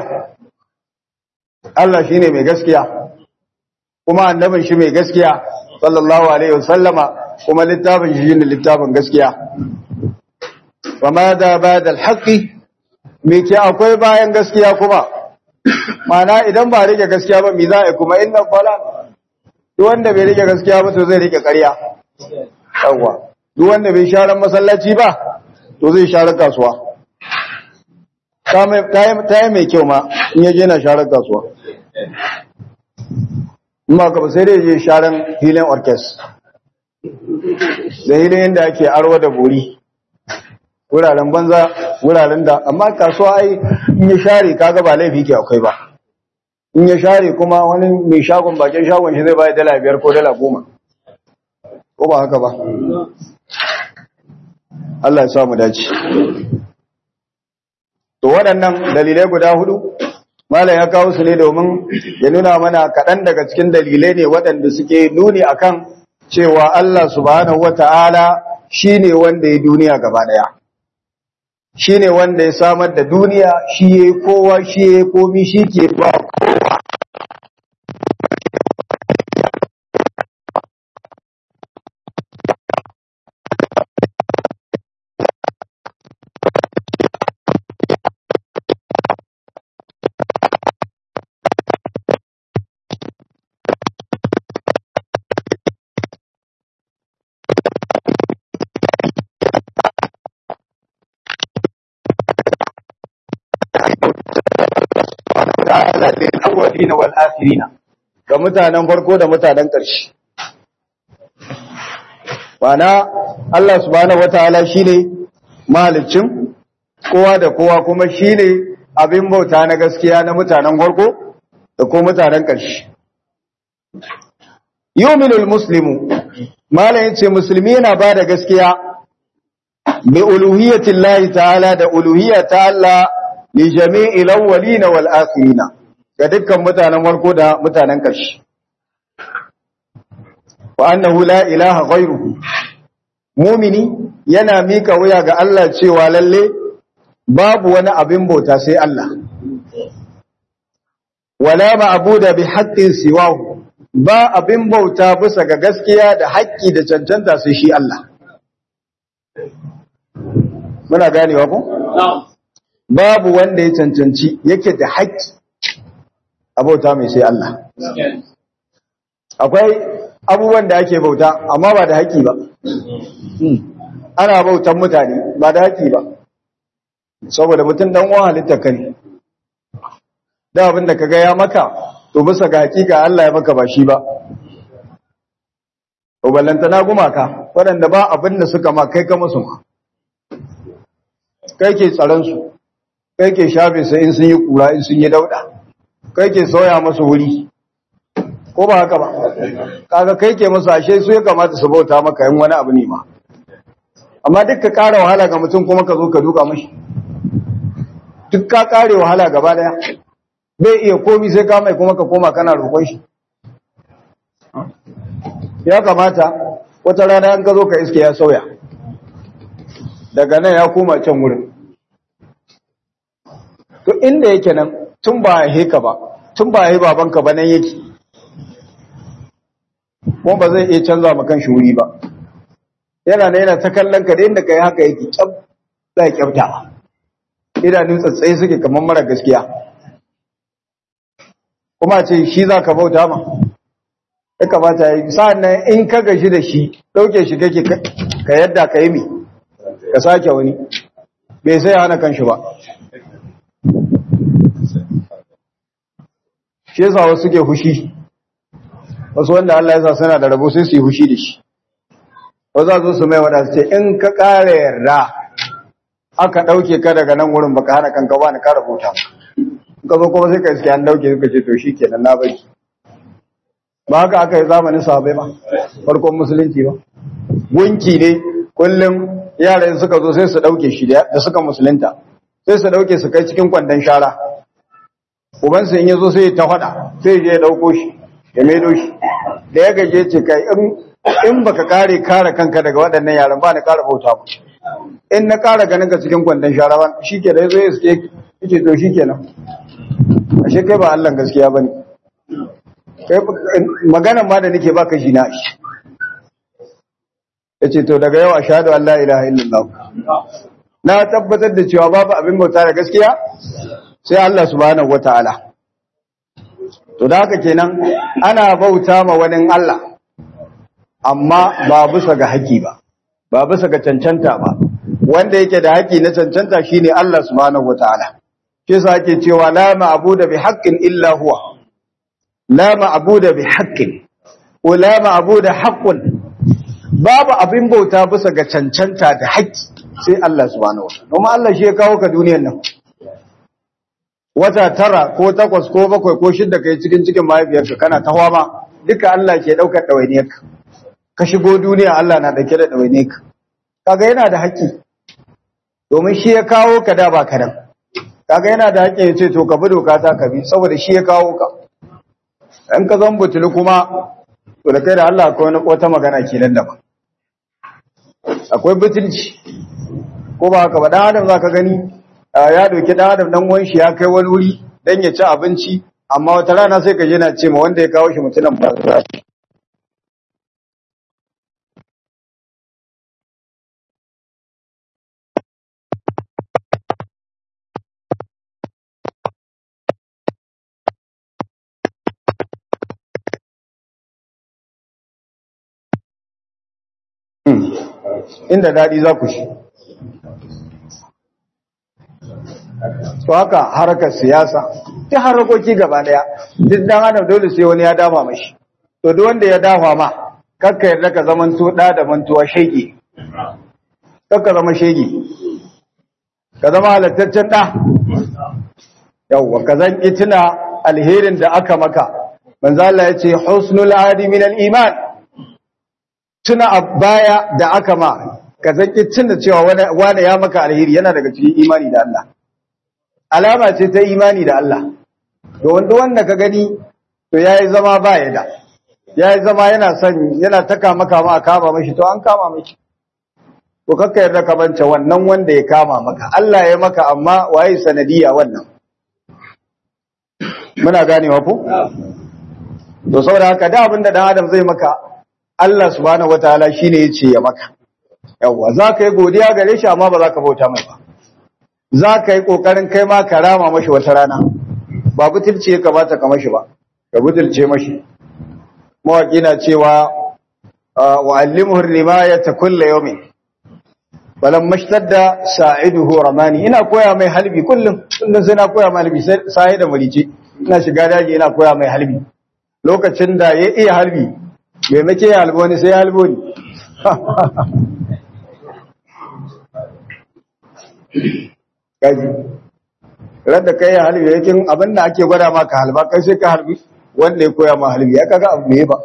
Allah shine mai gaskiya, kuma annabin shi mai gaskiya sallallahu alaihi wasallama, kuma littafin shi shine littafin gaskiya. Wa ma da ba'da alhaqi, me ke akwai bayan gaskiya kuma? Mana idan ba rike gaskiya ba me za a yi kuma? Inna qala, duk wanda bai rike gaskiya ba to zai rike ƙarya. Yawwa, duk wanda bai sharan masallaci ba to zai share kasuwa. Ta yi mai kyau ma in yaje na sharar kasuwa, ma ka ba sai dai je sharan filin orkes da hilin da ake arwa da bori, wuraren banza, wuraren da, amma kasuwa ai in ya share kaga ba laifi ke akwai ba. In ya share kuma wani mai shagon bakin shagon shi zai bayar $5 ko $10, ko ba haka ba. Allah ya sa mu dace to waɗannan dalilai guda hudu malam ya kawo su ne domin ya nuna mana kaɗan daga cikin dalilai ne waɗanda suke nuni akan cewa Allah subhanahu wata'ala shine wanda ya duniya gaba ɗaya shine wanda ya samar da duniya shi yayi kowa shi yayi komi shi ke ba kowa lil wal akhirina ga mutanen farko da mutanen ƙarshe bana Allah subhanahu wataala shine mahaliccin kowa da kowa kuma shine abin bauta na gaskiya na mutanen farko da kuma mutanen ƙarshe yu'minul muslimu malan yace musulmi yana bada gaskiya bi uluhiyyatillahi ta'ala da uluhiyyata Allah li jami'il awwalin wal akhirin ga dukkan mutanen farko da mutanen ƙarshe wa annahu la ilaha ghayruhu mu'mini yana mika wuya ga Allah cewa lalle babu wani abin bauta sai Allah wala ma'budu bi haqqin siwahu ba abin bauta bisa ga gaskiya da haƙƙi da cancanta sai shi Allah muna ganewa ko babu wanda ya cancanci yake da haƙƙi abauta mai sai Allah akwai abubuwan da ake bauta amma ba da haƙƙi ba ana bautan mutane ba da haƙƙi ba saboda mutum dan uwan halitta kan da abin da kaga ya maka to bisa ga hakika Allah ya maka ba shi ba to ballantana gumaka waɗanda ba abin da suka ma kai ka musu ma kai ke tsaron su kai ke shafe su in sun yi kura in sun yi dauda kai ke soya musu wuri ko ba haka ba kaga kai ke musu ashe su ya kamata su bauta maka in wani abu ne ma amma duk ka ƙara wahala ga mutum kuma ka zo ka duka mashi duk ka ƙare wahala gaba daya bai iya komi sai ka mai kuma ka koma kana roƙon shi ya kamata wata rana an ka zo ka iske ya sauya daga nan ya koma can wurin to inda yake nan tun ba ya ka ba tun ba ya babanka ba nan yake kuma ba zai iya canza ma kan shi wuri ba yana ne yana ta kallon ka da inda ka yi haka yake kyau za kyauta idanun tsatsai suke kamar mara gaskiya kuma ce shi za ka bauta ma ya kamata yi sa'an nan in ka gashi da shi ɗauke shi kake ka yadda ka yi mi ka sake wani bai sai hana kan shi ba shi yasa wasu suke hushi wasu wanda Allah ya sa suna da rabo sai su yi hushi da shi wasu za su mai wada su ce in ka ƙara yarda aka ɗauke ka daga nan wurin baka hana kanka ba ni ka rubuta ka zo kuma sai ka iske an dauke ka ce to shikenan na bari ba haka aka yi zamanin sahabbai ba farkon musulunci ba gunki ne kullum yaran suka zo sai su dauke shi da suka musulunta sai su dauke su kai cikin kwandon shara uban su in yazo sai ta fada sai je ya dauko shi ya maido shi da ya gaje ce kai in baka kare kanka daga waɗannan yaran ba na kara bauta ku in na kara ganin ka cikin kwandon shara ba shike da yazo ya iske yake to shikenan ashe kai ba Allah gaskiya bane kai magana ma da nake baka shi na shi yace to daga yau ashhadu an la ilaha illallah na tabbatar da cewa babu abin bauta da gaskiya sai Allah subhanahu wataala to da haka kenan ana bauta ma wani Allah amma ba bisa ga haƙi ba bisa ga cancanta ba wanda yake da haƙi na cancanta shine Allah subhanahu wataala shi sa ake cewa la ma'budu bi haqqin illa huwa la ma'budu bi haqqin wa la ma'budu haqqun babu abin bauta bisa ga cancanta da haƙƙi sai Allah subhanahu wataala kuma Allah shi ya kawo ka duniyar nan wata 9 ko 8 ko 7 ko 6 kai cikin mahaifiyarka kana ta hwama duka Allah ke daukar dawainiyarka ka shigo duniya Allah na dauke da dawainiyarka kaga yana da haƙƙi domin shi ya kawo ka da ba ka nan kaga yana da haƙƙin ya ce to ka bi doka ta ka bi saboda shi ya kawo ka in ka zan butulu kuma to da kai da Allah akwai wata magana kenan da ba akwai butulci ko ba haka ba dan adam zaka gani ya doki dan adam dan uwan shi ya kai wani wuri dan ya ci abinci amma wata rana sai ka je na ce ma wanda ya kawo shi mutunan ba za shi inda daɗi za ku shi. To haka harkar siyasa, ta harkoki gaba ɗaya, duk dan adam dole sai wani ya dama mashi. To duk wanda ya dafa ma, kakka yarda ka zaman to ɗa da mantuwa shege. Kakka zama shege. Ka zama halattaccen ɗa. Yawwa, ka zan tuna alherin da aka maka. Manzo Allah ya ce, husnul adi min al-iman. Tuna a baya da aka ma ka zaki tuna cewa wani ya maka alheri yana daga cikin imani da Allah alama ce ta imani da Allah to wanda ka gani to yayi zama baya da yayi zama yana taka maka ma kama mashi to an kama mashi to kakka yarda ka bance wannan wanda ya kama maka Allah ya maka amma waye sanadiya wannan muna ganewa ko to saboda haka da abinda dan adam zai maka Allah subhanahu wataala shine yace ya maka yawa zaka yi godiya gare shi amma ba zaka bauta mai ba zaka yi kokarin kai ma karama mashi wata rana ba butulce ya kamata ka mashi ba ka butulce mashi mawaki na cewa wa allimhu rimayata kullu yawmin balam mashtadda sa'iduhu ramani ina koya mai halbi kullum sai na koya mai halbi sai da murice ina shiga daji ina koya mai halbi lokacin da ya iya halbi me nake halbo wani sai halbo ni kaji radda kai halbi yakin abinda ake gwada maka halba kai sai ka halbi wanda ya koya ma halbi ya kaga abu me ba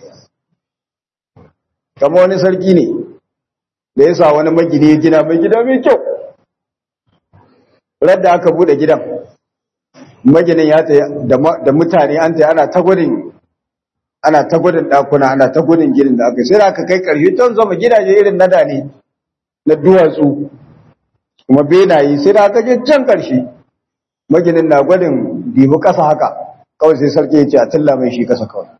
kamar wani sarki ne da yasa wani magini ya gina mai gida mai kyau radda aka bude gidan maginin ya ta da mutane an ta ana ta gudun ɗakuna ana ta gudun gidan da aka sai da aka kai ƙarshe ton zama gidaje irin na dane na duwatsu kuma benaye sai da aka je can ƙarshe maginin na gwadin dibi ƙasa haka kawai sai sarki ya ce a tilla mai shi ƙasa kawai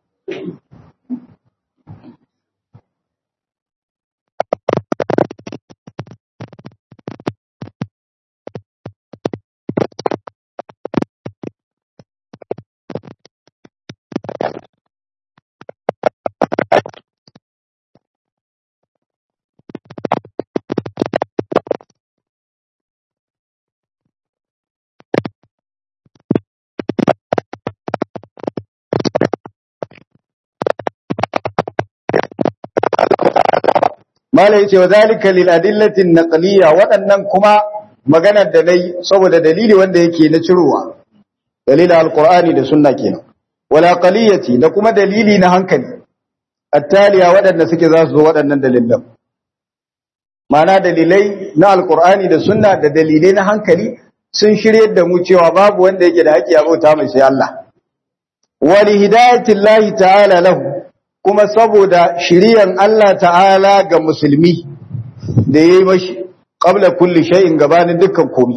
mala yace wa zalika lil adillati an-naqliyya wadannan kuma maganar da nayi saboda dalili wanda yake na cirowa dalilin alqur'ani da sunna kenan wala qaliyati da kuma dalili na hankali attaliya wadanda suke za su zo wadannan dalilan mana dalilai na alqur'ani da sunna da dalilai na hankali sun shiryar da mu cewa babu wanda yake da haƙi a bauta mai sai Allah wa li hidayati llahi ta'ala lahu kuma saboda shiriyan Allah ta'ala ga musulmi da ya yi mashi ƙabla kulli shay'in gabanin dukkan komi.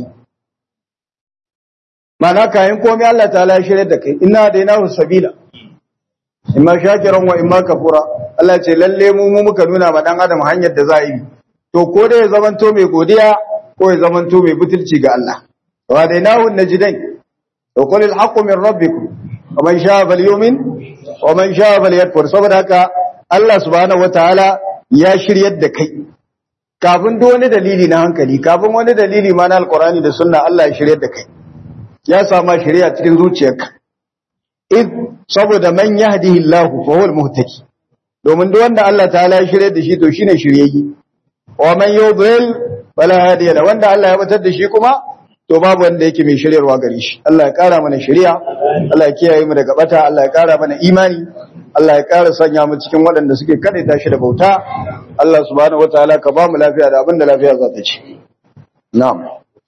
Mana kayan komi Allah ta'ala ya shirya da kai, ina da yana sabila, imma shakiran wa imma kafura, Allah ce lalle mu muka nuna ma ɗan adam hanyar da za a yi, to ko da ya zamanto mai godiya ko ya zamanto mai butulci ga Allah. Wa da yana najidai, to qulil haqqu min rabbikum, wa man sha'a falyu'min wa man sha'a falyakfur saboda haka Allah subhanahu wataala ya shiryar da kai kafin duk wani dalili na hankali kafin wani dalili ma na alqur'ani da sunna Allah ya shiryar da kai ya sama shari'a cikin zuciyarka saboda man yahdihillahu fa huwal muhtadi domin duk wanda Allah ta'ala ya shiryar da shi to shine shiryayye wa man yudhil fala hadiya la wanda Allah ya batar da shi kuma to babu wanda yake mai shiryarwa gare shi Allah ya kara mana shari'a Allah ya kiyaye mu daga bata Allah ya kara mana imani Allah ya kara sanya mu cikin waɗanda suke kadaita shi da bauta Allah subhanahu wataala ka ba mu lafiya da abin da lafiya za ta ci na'am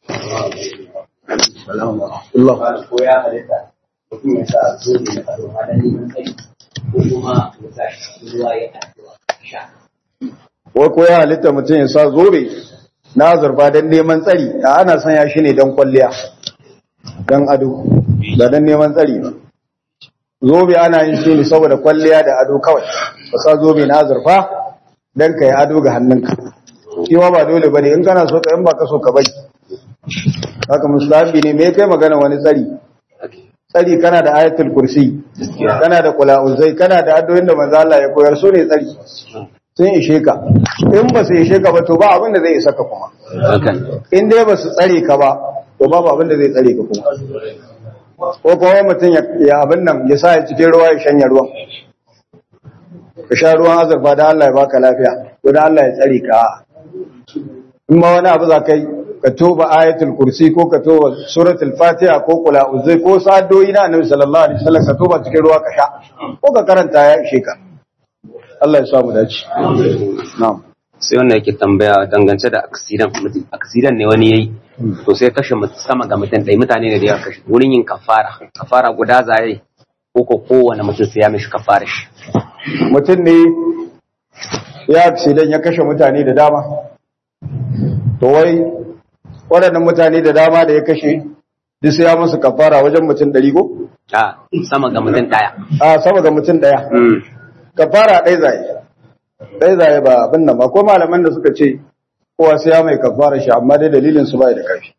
Allah ko ya halitta mutum ya sa zobe na karo a dan neman tsari ko kuma ya sa shi ruwa ya addu'a sha wai ko ya halitta mutum ya sa zobe na azurfa don neman tsari a ana sanya shi ne don kwalliya don ado ba don neman tsari ba zobe ana yin shi ne saboda kwalliya da ado kawai ka sa zobe na azurfa don ka yi ado ga hannunka shi ma ba dole ba ne in kana so ka in ba ka so ka bari haka musulmi ne me kai magana wani tsari kana da ayatul kursi kana da kula'uzai kana da addu'o'in da manzo Allah ya koyar su ne tsari sun ishe ka in ba su ishe ka ba to ba abin da zai isa ka kuma in dai ba su tsare ka ba to babu abin da zai tsare ka kuma ko kawai mutum ya abin nan ya sa ya cikin ruwa ya shanya ruwan ka sha ruwan azurfa da Allah ya baka lafiya ko da Allah ya tsare ka in ma wani abu za ka yi ka toba ayatul kursi ko ka toba suratul fatiha ko kula uzai ko sa'adoi na annabi sallallahu alaihi wasallam ka toba cikin ruwa ka sha ko ka karanta ya ishe ka Allah ya sa mu dace na'am sai wannan yake tambaya dangance da aksidan ne wani yayi to sai kashe sama ga mutum dai mutane ne da ya kashe wurin yin kafara guda zai ko kowane mutum sai ya mishi kafara shi mutum ne ya aksidan ya kashe mutane da dama to wai waɗannan mutane da dama da ya kashe duk sai ya musu kafara wajen mutum 100 ko? Sama ga mutum ɗaya. Sama ga mutum ɗaya. Kafara ɗaya zaye ba abin nan ba ko malaman da suka ce kowa sai ya mai kafara shi amma dai dalilin su bai da ƙarfi.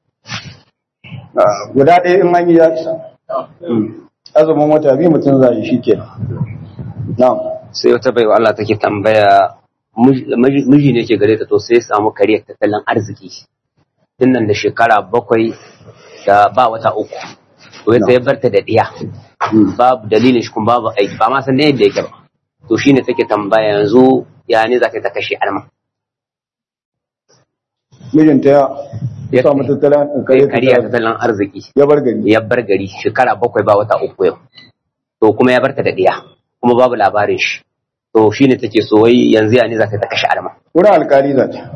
Guda ɗaya in an yi ya isa. Azumin wata biyu mutum zai shi ke. Sai wata baiwa Allah take tambaya miji ne ke gare ta to sai ya samu kariyar tattalin arziki. Dinnan da shekara 7 da ba wata 3 to sai ya barta da diya babu dalilin shi kuma babu aiki ba ma san da yadda yake ba to shine take tambaya yanzu ya ne zaka ta kashe alma mijinta ya samu tattalin arziki ya bar gari shekara 7 ba wata 3 yau to kuma ya barta da diya kuma babu labarin shi to shine take so wai yanzu ya ne zaka ta kashe alma wurin alkali zata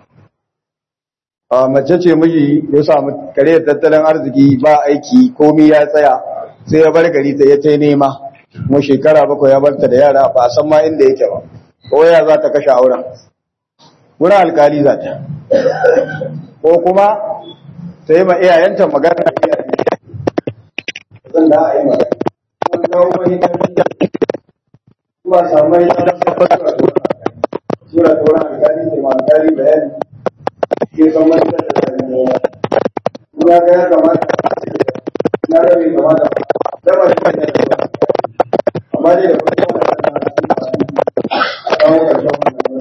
mace ce miji ya samu kare tattalin arziki ba aiki komai ya tsaya sai ya bar gari ta ya ta nema kuma shekara 7 ya barta da yara ba san ma inda yake ba ko ya za ta kashe auren wurin alkali za ta ko kuma ta yi ma iyayenta magana zan da a yi magana kuma kawo wani kuma samu yi sura ta wurin alkali ta ma alkali bayani ke san wani da kuma ga ya kamata na rabe kamata da ba shi ne amma dai da kuma kawo karshen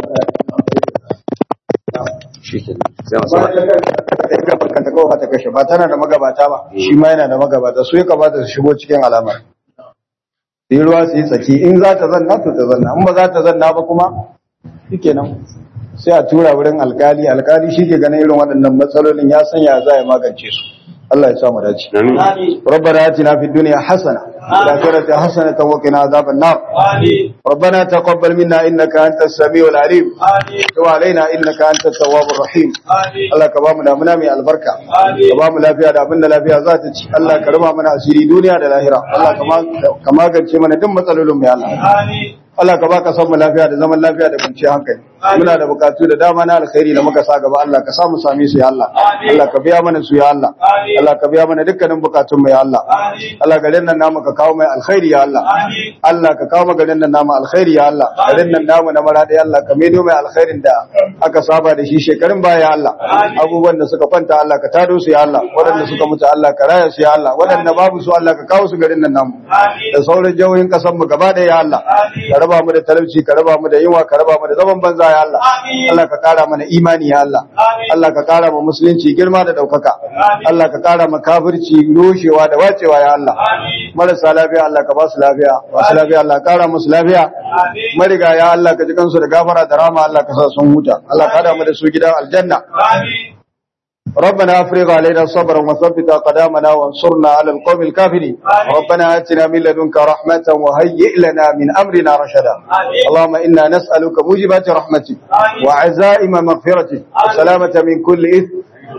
wannan kashe ba tana da magabata ba shi ma yana da magabata su ya kamata su shigo cikin alamar yi ruwa su yi tsaki in za ta zanna to ta zanna in ba za ta zanna ba kuma shikenan sai a tura wurin alkali shi ke ganin irin waɗannan matsalolin ya sanya za a magance su Allah ya sa mu dace rabbana atina fid dunya hasana wa fil akhirati hasanatan wa qina adhaban nar rabbana taqabbal minna innaka antas samiul alim wa alaina innaka antat tawwabur rahim Allah ka ba mu damuna mai albarka ka ba mu lafiya da abinda lafiya za ta ci Allah ka raba mana asiri duniya da lahira Allah ka magance mana duk matsalolin mu ya Allah Allah ka baka son mu lafiya da zaman lafiya da kwanciyar hankali muna da bukatu da dama na alkhairi da muka sa gaba Allah ka samu same su ya Allah Allah ka biya mana su ya Allah Allah ka biya mana dukkanin bukatun mu ya Allah Allah garin nan namu ka kawo mai alkhairi ya Allah Allah ka kawo garin nan namu alkhairi ya Allah garin nan namu na maradi Allah ka maido mai alkhairin da aka saba da shi shekarun baya ya Allah abubuwan da suka kwanta Allah ka tado su ya Allah waɗanda suka mutu Allah ka raya su ya Allah waɗanda babu su Allah ka kawo su garin nan namu da sauran jihohin ƙasar mu gaba ɗaya ya Allah ka raba mu da talauci ka raba mu da yunwa ka raba mu da zaman banza ya Allah Allah ka kara mana imani ya Allah Allah ka kara mu musulunci girma da daukaka Allah ka kara mu kafirci rushewa da wacewa ya Allah marasa lafiya Allah ka ba su lafiya masu lafiya Allah ka kara musu lafiya mariga ya Allah ka ji kansu da gafara da rama Allah ka sa sun huta Allah ka hada mu da su gidan aljanna ربنا افرغ علينا صبرا وثبت اقدامنا وانصرنا على القوم الكافرين ربنا اتنا من لدنك رحمه وهيئ لنا من امرنا رشدا اللهم انا نسالك موجبات رحمتك وعزائم مغفرتك والسلامه من كل اثم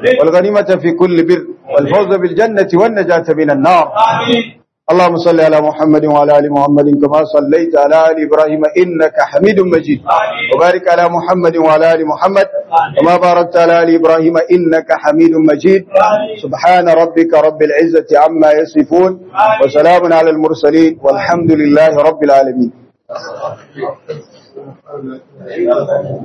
والغنيمة في كل بر والفوز بالجنة والنجاة من النار. اللهم صل على محمد وعلى آل محمد كما صليت على آل إبراهيم إنك حميد مجيد. وبارك على محمد وعلى آل محمد كما باركت على آل إبراهيم إنك حميد مجيد. سبحان ربك رب العزة عما يصفون وسلام على المرسلين والحمد لله رب العالمين.